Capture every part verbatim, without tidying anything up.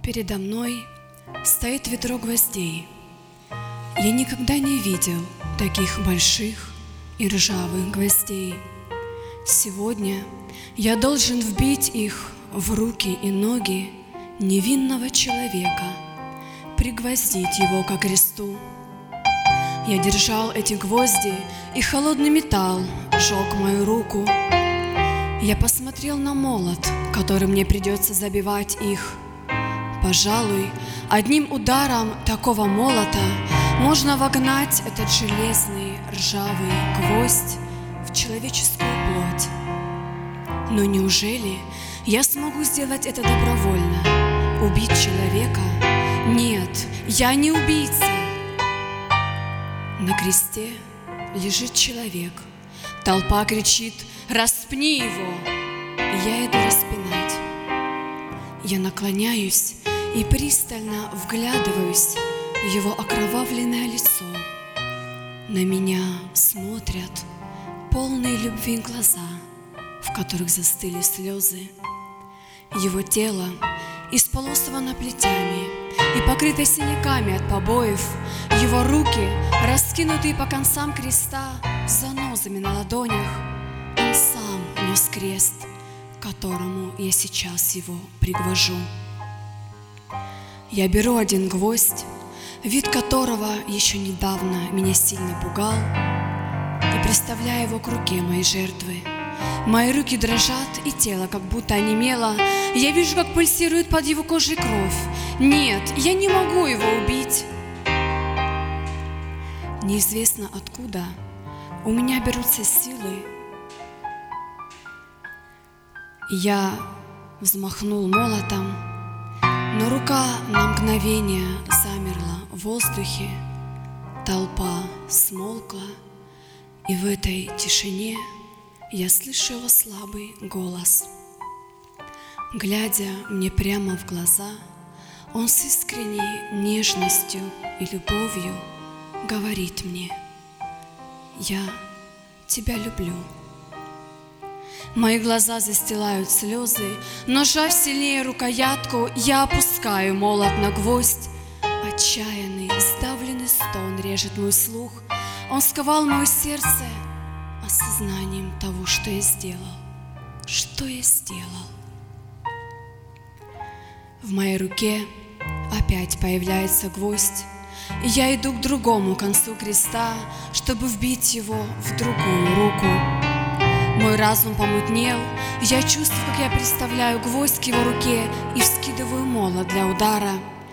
Передо мной стоит ведро гвоздей. Я никогда не видел таких больших и ржавых гвоздей. Сегодня я должен вбить их в руки и ноги невинного человека, пригвоздить его ко кресту. Я держал эти гвозди, и холодный металл жег мою руку. Я посмотрел на молот, которым мне придется забивать их. Пожалуй, одним ударом такого молота можно вогнать этот железный ржавый гвоздь в человеческую плоть. Но неужели я смогу сделать это добровольно? Убить человека? Нет, я не убийца. На кресте лежит человек. Толпа кричит: «Распни его!» Я иду распинать. Я наклоняюсь и пристально вглядываюсь в его окровавленное лицо. На меня смотрят полные любви глаза, в которых застыли слезы. Его тело исполосовано плетями и покрыто синяками от побоев. Его руки, раскинутые по концам креста, с занозами на ладонях. Он сам нес крест, к которому я сейчас его пригвожу. Я беру один гвоздь, вид которого еще недавно меня сильно пугал, и приставляю его к руке моей жертвы. Мои руки дрожат, и тело как будто онемело. Я вижу, как пульсирует под его кожей кровь. Нет, я не могу его убить. Неизвестно откуда у меня берутся силы. Я взмахнул молотом, но рука на мгновение замерла в воздухе. Толпа смолкла, и в этой тишине я слышу его слабый голос. Глядя мне прямо в глаза, он с искренней нежностью и любовью говорит мне: «Я тебя люблю». Мои глаза застилают слезы, но, сжав сильнее рукоятку, я опускаю молот на гвоздь. Отчаянный, сдавленный стон режет мой слух. Он сковал мое сердце осознанием того, что я сделал. Что я сделал? В моей руке опять появляется гвоздь, и я иду к другому концу креста, чтобы вбить его в другую руку. Мой разум помутнел, я чувствую, как я представляю гвоздь к его руке и вскидываю молот для удара.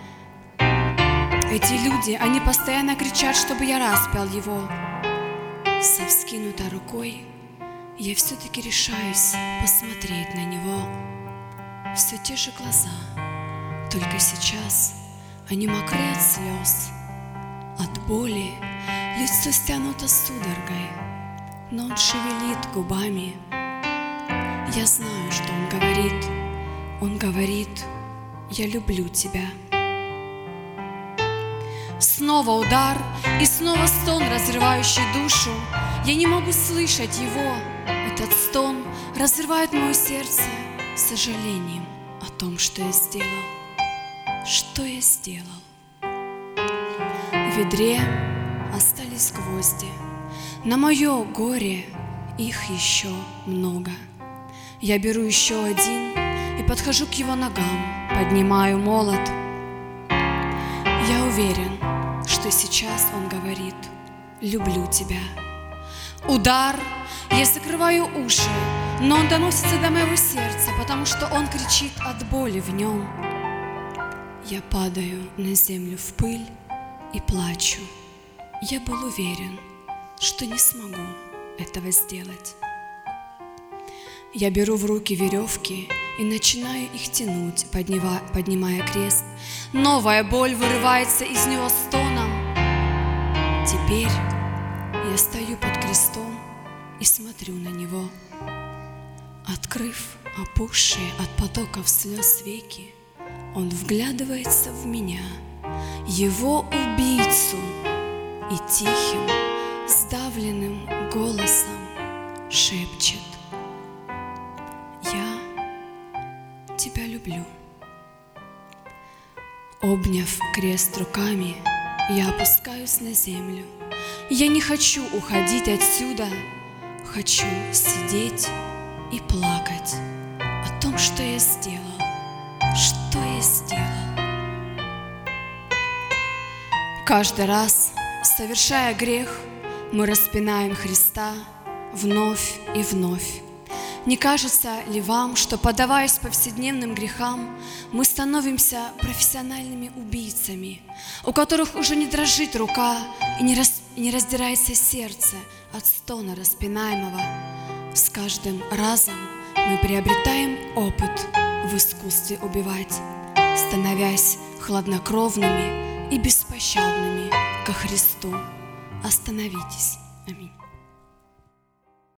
Эти люди, они постоянно кричат, чтобы я распял его. Со вскинутой рукой я все-таки решаюсь посмотреть на него. Все те же глаза, только сейчас они мокры от слез. От боли лицо стянуто судорогой, но он шевелит губами. Я знаю, что он говорит. Он говорит: «Я люблю тебя». Снова удар и снова стон, разрывающий душу. Я не могу слышать его. Этот стон разрывает мое сердце сожалением о том, что я сделал. Что я сделал? В ведре остались гвозди. На мое горе их еще много. Я беру еще один и подхожу к его ногам, поднимаю молот. Я уверен, что сейчас он говорит: «Люблю тебя». Удар, я закрываю уши, но он доносится до моего сердца, потому что он кричит от боли в нем. Я падаю на землю в пыль и плачу. Я был уверен, что не смогу этого сделать. Я беру в руки веревки и начинаю их тянуть, поднимая, поднимая крест. Новая боль вырывается из него стоном. Теперь я стою под крестом и смотрю на него. Открыв опухшие от потоков слез веки, он вглядывается в меня, его убийцу, и тихим, сдавленным голосом шепчет: «Я тебя люблю». Обняв крест руками, я опускаюсь на землю. Я не хочу уходить отсюда, хочу сидеть и плакать о том, что я сделал, что я сделал. Каждый раз, совершая грех, мы распинаем Христа вновь и вновь. Не кажется ли вам, что, поддаваясь повседневным грехам, мы становимся профессиональными убийцами, у которых уже не дрожит рука и не, рас... и не раздирается сердце от стона распинаемого? С каждым разом мы приобретаем опыт в искусстве убивать, становясь хладнокровными и беспощадными ко Христу. Остановитесь. Аминь.